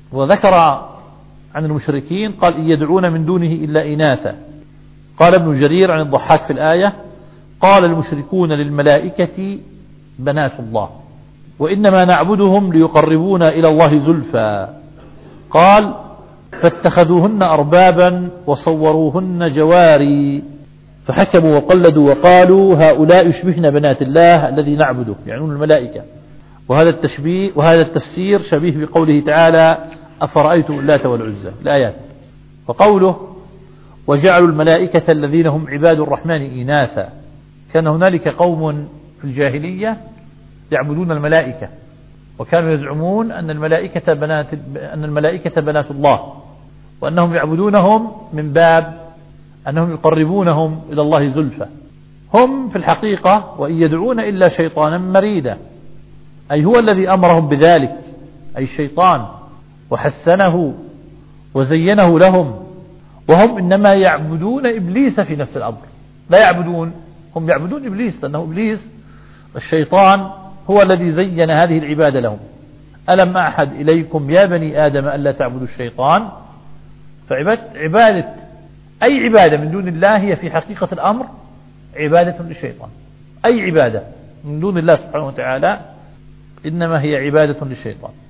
وذكر عن المشركين قال إن يدعون من دونه إلا إناثا. قال ابن جرير عن الضحاك في الآية قال المشركون للملائكة بنات الله وإنما نعبدهم ليقربونا إلى الله زلفى. قال فاتخذوهن أربابا وصوروهن جواري فحكموا وقلدوا وقالوا هؤلاء يشبهن بنات الله الذي نعبده، يعنون الملائكة. وهذا التفسير شبيه بقوله تعالى أفرأيتم اللات والعزى الآيات. وقوله وجعلوا الملائكة الذين هم عباد الرحمن إناثا، كان هنالك قوم في الجاهلية يعبدون الملائكة وكانوا يزعمون أن الملائكة بنات الله، وأنهم يعبدونهم من باب أنهم يقربونهم إلى الله زلفى. هم في الحقيقة وإن يدعون إلا شيطانا مريدا، أي هو الذي أمرهم بذلك، أي الشيطان، وحسنه وزينه لهم، وهم إنما يعبدون إبليس في نفس الأمر. لا يعبدون، هم يعبدون إبليس، لأنه إبليس الشيطان هو الذي زين هذه العبادة لهم. ألم أعهد إليكم يا بني آدم ألا تعبدوا الشيطان. فعبادة أي عبادة من دون الله هي في حقيقة الأمر عبادة للشيطان. أي عبادة من دون الله سبحانه وتعالى إنما هي عبادة للشيطان.